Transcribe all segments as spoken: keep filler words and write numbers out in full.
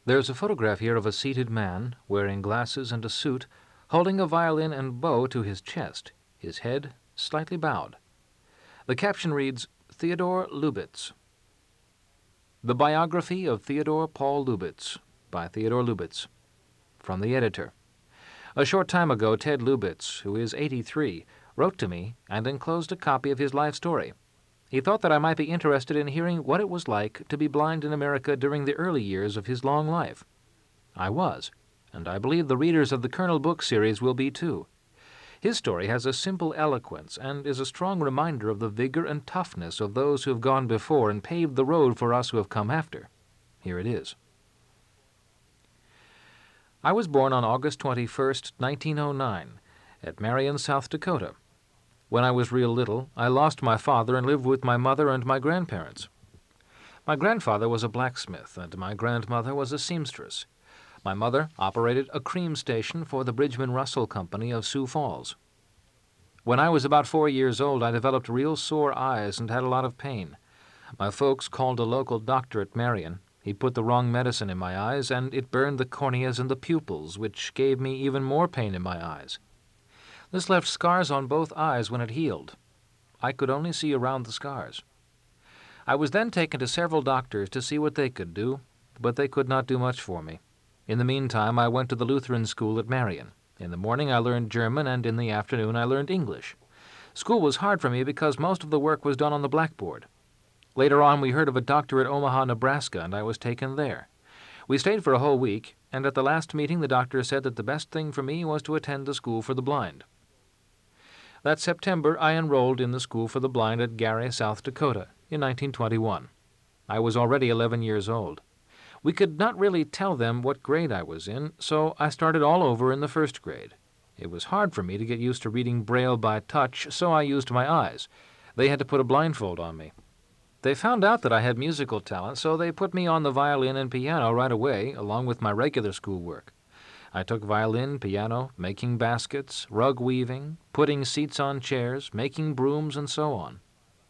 There's a photograph here of a seated man, wearing glasses and a suit, holding a violin and bow to his chest, his head slightly bowed. The caption reads, Theodore Lubitz. The Biography of Theodore Paul Lubitz, by Theodore Lubitz. From the editor. A short time ago, Ted Lubitz, who is eighty-three, wrote to me and enclosed a copy of his life story. He thought that I might be interested in hearing what it was like to be blind in America during the early years of his long life. I was, and I believe the readers of the Colonel book series will be too. His story has a simple eloquence and is a strong reminder of the vigor and toughness of those who have gone before and paved the road for us who have come after. Here it is. I was born on August twenty-first, nineteen oh nine, at Marion, South Dakota. When I was real little, I lost my father and lived with my mother and my grandparents. My grandfather was a blacksmith, and my grandmother was a seamstress. My mother operated a cream station for the Bridgman Russell Company of Sioux Falls. When I was about four years old, I developed real sore eyes and had a lot of pain. My folks called a local doctor at Marion. He put the wrong medicine in my eyes, and it burned the corneas and the pupils, which gave me even more pain in my eyes. This left scars on both eyes when it healed. I could only see around the scars. I was then taken to several doctors to see what they could do, but they could not do much for me. In the meantime, I went to the Lutheran school at Marion. In the morning I learned German, and in the afternoon I learned English. School was hard for me because most of the work was done on the blackboard. Later on we heard of a doctor at Omaha, Nebraska, and I was taken there. We stayed for a whole week, and at the last meeting the doctor said that the best thing for me was to attend the School for the Blind. That September I enrolled in the School for the Blind at Gary, South Dakota, in nineteen twenty-one. I was already eleven years old. We could not really tell them what grade I was in, so I started all over in the first grade. It was hard for me to get used to reading Braille by touch, so I used my eyes. They had to put a blindfold on me. They found out that I had musical talent, so they put me on the violin and piano right away, along with my regular schoolwork. I took violin, piano, making baskets, rug weaving, putting seats on chairs, making brooms, and so on.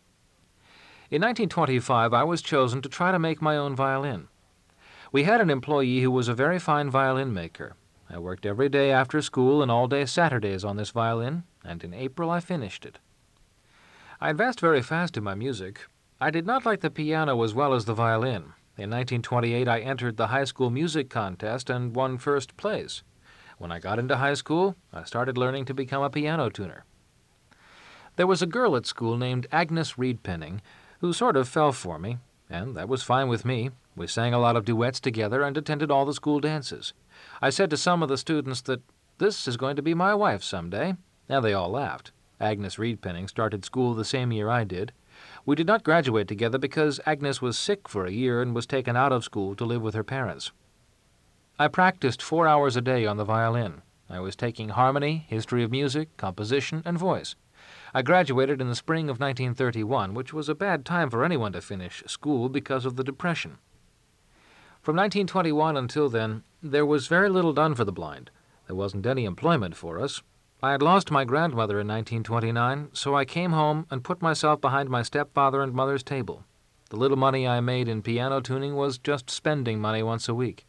In nineteen twenty-five, I was chosen to try to make my own violin. We had an employee who was a very fine violin maker. I worked every day after school and all day Saturdays on this violin, and in April I finished it. I advanced very fast in my music. I did not like the piano as well as the violin. In nineteen twenty-eight I entered the high school music contest and won first place. When I got into high school, I started learning to become a piano tuner. There was a girl at school named Agnes Reed Penning who sort of fell for me, and that was fine with me. We sang a lot of duets together and attended all the school dances. I said to some of the students that this is going to be my wife someday. Now they all laughed. Agnes Reed Penning started school the same year I did. We did not graduate together because Agnes was sick for a year and was taken out of school to live with her parents. I practiced four hours a day on the violin. I was taking harmony, history of music, composition, and voice. I graduated in the spring of nineteen thirty-one, which was a bad time for anyone to finish school because of the Depression. From nineteen twenty-one until then, there was very little done for the blind. There wasn't any employment for us. I had lost my grandmother in nineteen twenty-nine, so I came home and put myself behind my stepfather and mother's table. The little money I made in piano tuning was just spending money once a week.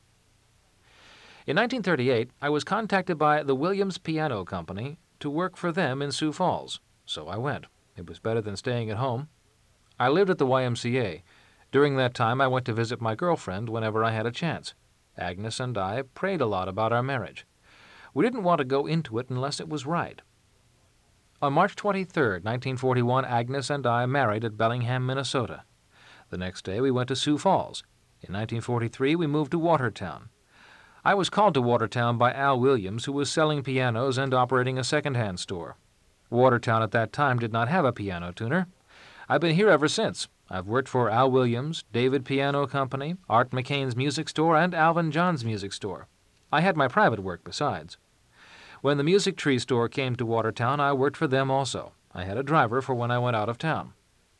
In nineteen thirty-eight, I was contacted by the Williams Piano Company to work for them in Sioux Falls, so I went. It was better than staying at home. I lived at the Y M C A. During that time, I went to visit my girlfriend whenever I had a chance. Agnes and I prayed a lot about our marriage. We didn't want to go into it unless it was right. On March twenty-third, nineteen forty-one, Agnes and I married at Bellingham, Minnesota. The next day, we went to Sioux Falls. In nineteen forty-three, we moved to Watertown. I was called to Watertown by Al Williams, who was selling pianos and operating a second-hand store. Watertown at that time did not have a piano tuner. I've been here ever since. I've worked for Al Williams, David Piano Company, Art McCain's Music Store, and Alvin John's Music Store. I had my private work besides. When the Music Tree Store came to Watertown, I worked for them also. I had a driver for when I went out of town.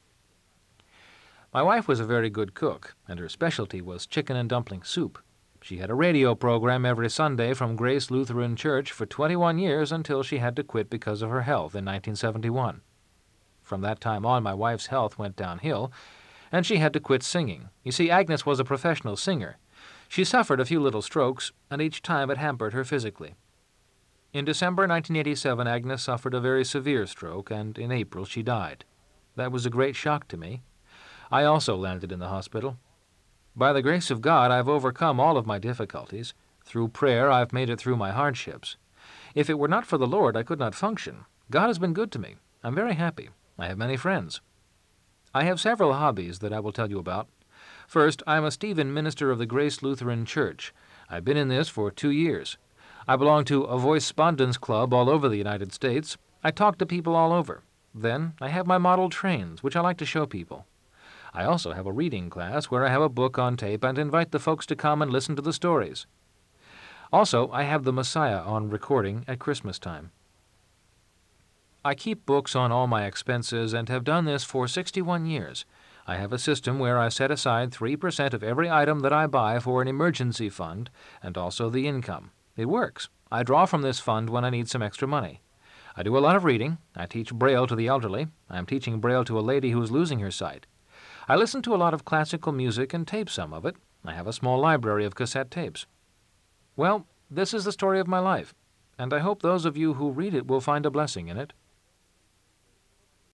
My wife was a very good cook, and her specialty was chicken and dumpling soup. She had a radio program every Sunday from Grace Lutheran Church for twenty-one years until she had to quit because of her health in nineteen seventy-one. From that time on, my wife's health went downhill, and she had to quit singing. You see, Agnes was a professional singer. She suffered a few little strokes, and each time it hampered her physically. In December nineteen eighty-seven, Agnes suffered a very severe stroke, and in April she died. That was a great shock to me. I also landed in the hospital. By the grace of God, I've overcome all of my difficulties. Through prayer, I've made it through my hardships. If it were not for the Lord, I could not function. God has been good to me. I'm very happy. I have many friends. I have several hobbies that I will tell you about. First, I am a Stephen minister of the Grace Lutheran Church. I've been in this for two years. I belong to a Voice-Spondence Club all over the United States. I talk to people all over. Then, I have my model trains, which I like to show people. I also have a reading class where I have a book on tape and invite the folks to come and listen to the stories. Also, I have the Messiah on recording at Christmas time. I keep books on all my expenses and have done this for sixty-one years. I have a system where I set aside three percent of every item that I buy for an emergency fund and also the income. It works. I draw from this fund when I need some extra money. I do a lot of reading. I teach Braille to the elderly. I am teaching Braille to a lady who is losing her sight. I listen to a lot of classical music and tape some of it. I have a small library of cassette tapes. Well, this is the story of my life, and I hope those of you who read it will find a blessing in it.